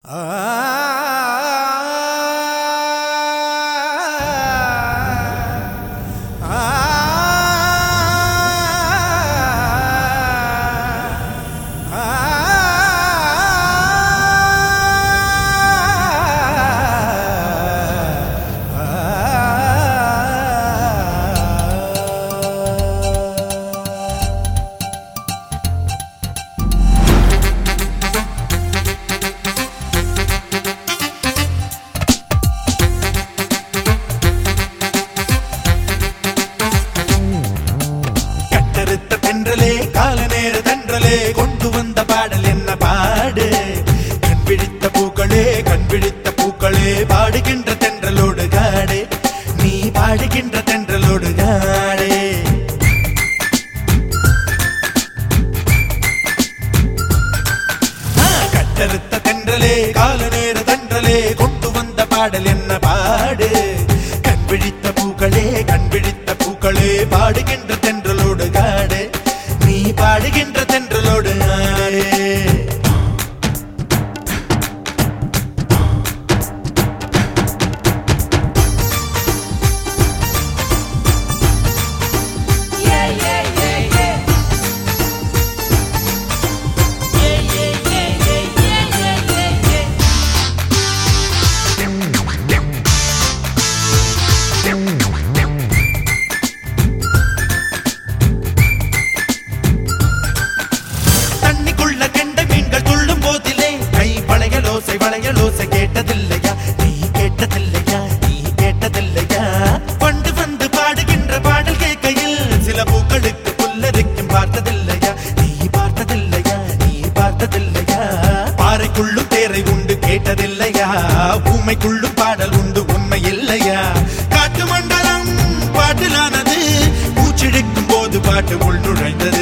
கொண்டு வந்த பாடல் என்ன பாடு கண் விழித்த பூக்களே பாடுகின்ற தென்றலோடு காடே நீ பாடுகின்ற தென்றலோடு காடே கட்டறுத்த தென்றலே கால நேர தென்றலே கொண்டு வந்த பாடல் என்ன பாடு கண் விழித்த பூக்களே பாடுகின்ற தென்றலோடு காடே நீ பாடுகின்ற தென்றலோடு நாடே வளையலோசை கேட்டதில்லையா நீ கேட்டதில்லையா பண்டு வந்து பாடுகின்ற பாடல் கேட்கையில் சில பூக்களுக்கு புல்லரிக்கும் பார்த்ததில்லையா நீ பார்த்ததில்லையா பாறைக்குள்ளும் தேரை உண்டு கேட்டதில்லையா பூமைக்குள்ளும் பாடல் உண்டு உண்மை இல்லையா காட்டு மண்டலம் பாட்டிலானது பூச்சிடிக்கும் போது பாட்டு உள் நுழைந்தது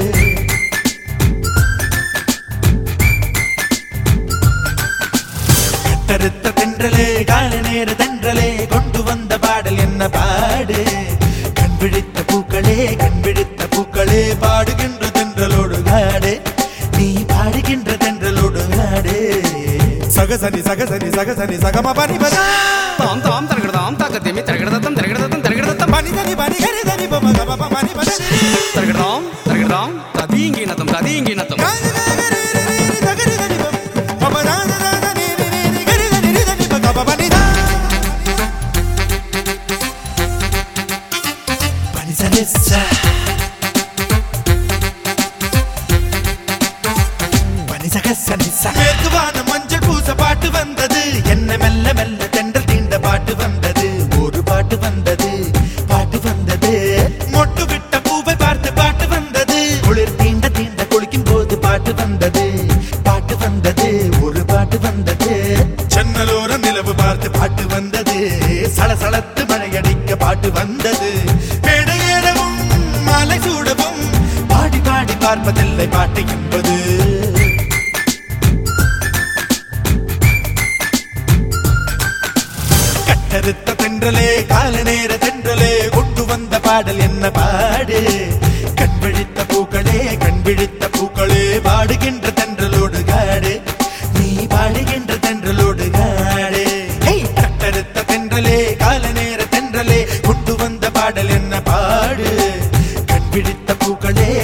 கட்டறுத்த தென்றலே கால நேர தென்றலே கொண்டு வந்த பாடல் என்ன பாடு கண் விழித்த பூக்களே பாடுகின்ற தென்றலோடு காடே நீ பாடுகின்ற தென்றலோடு காடே சகசனி சகம பனி பதா தாம் தாம் தரகடதாம் தாக்கத்தேமி தரகடதத்தம் பனி கரி தனி பம கம பனி பத தரகடதாம் ததீங்கி நதம் மேற்குவான மஞ்சள் பூச பாட்டு வந்தது என்ன மெல்ல மெல்ல தென்றல் தீண்ட பாட்டு வந்தது ஒரு பாட்டு வந்தது மொட்டு விட்ட பூவை பார்த்து பாட்டு வந்தது குளிர் தீண்ட குளிக்கும் போது பாட்டு வந்தது ஒரு பாட்டு வந்தது ஜன்னலோரம் நிலவு பார்த்து பாட்டு வந்தது சலசலத்து மழையடிக்க பாட்டு வந்தது மேடையேறவும் மாலை சூடவும் பாடி பார்ப்பதில்லை பாட்டு என்பது கட்டறுத்த தென்றலே கால நேர தென்றலே கொண்டு வந்த பாடல் என்ன பாடு கண் விழித்த பூக்களே பாடுகின்ற தென்றலோடு காடே நீ பாடுகின்ற தென்றலோடு காடே கட்டறுத்த தென்றலே கால நேர தென்றலே கொண்டு வந்த பாடல் என்ன பாடு கண் விழித்த பூக்களே